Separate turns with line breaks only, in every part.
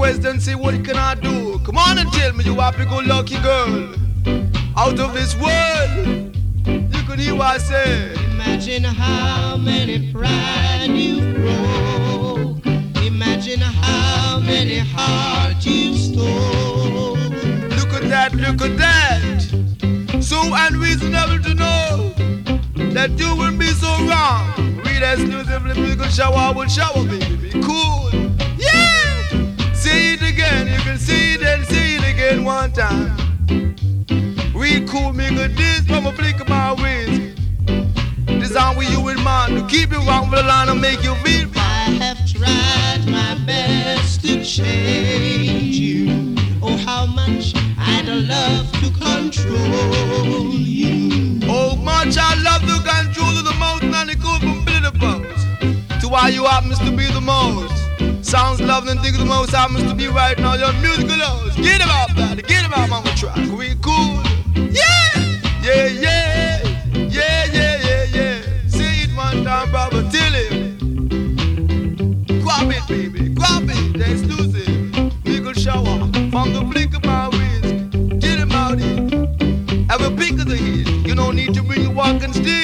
question, say what can I do? Come on and tell me, you happy-go-lucky girl, out of this world. You can hear what I say.
Imagine how many pride you've broke. Imagine how many hearts you've stole.
Look at that, look at that. So unreasonable to know that you will be so wrong. Read exclusively musical shower will shower, baby. Be cool. Yeah! See it again, you can see it and see it again one time. Read cool, me good this from a flick of my wings. Design with you in mind to keep you wrong for the line and make you feel fine.
I have tried my best to change you. Oh, how much I'd love to control you.
Oh, much I love to control the most and the cool from Billy to why you happens to be the most. Sounds love and think the most happens to be right now. Your musical host. Get him out, buddy. Get him out on the track. We cool. Yeah! Yeah, yeah! Yeah, yeah, yeah, yeah. Say it one time, brother. Tell him. Grab it, baby. Grab it. The exclusive. Legal shower. From the flick of my wrist. Get him out here. Have a pick of the head. You don't need to bring a walking stick.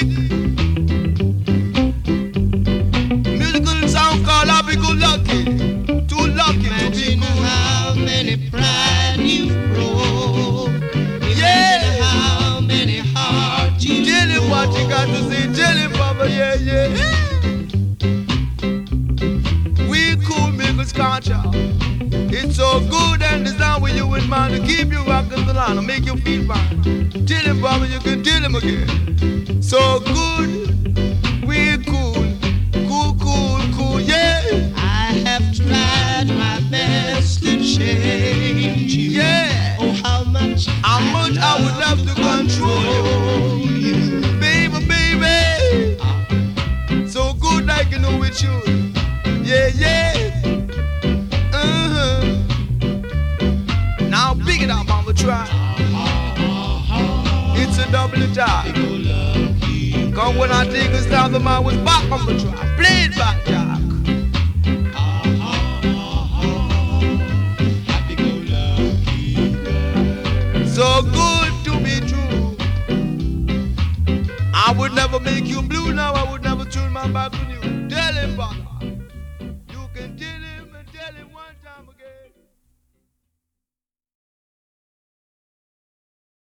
Musical sound called happy-go-lucky. Too lucky
Imagine
to be good.
how many pride you've broke.
Yeah.
Imagine how many hearts you've
Tell him what you got to say. Tell him, Papa, yeah, yeah. We cool makers can't y'all. It's so good and designed with you in mind to keep you rocking the line and make you feel fine. Tell him, Papa, you can tell him again. So good, we cool, cool, cool, cool, yeah.
I have tried my best to change you.
Yeah.
Oh, how much
I would love to control
you.
Baby, baby. So good like you know it should. Yeah, yeah. Now pick it up on the track. It's a double attack. Come when I take a stop, the man was back on the track. Play it back, Jack. So good to be true. I would never make you blue now. I would never turn my back on you. Tell him, brother. You can tell him and tell him one time again.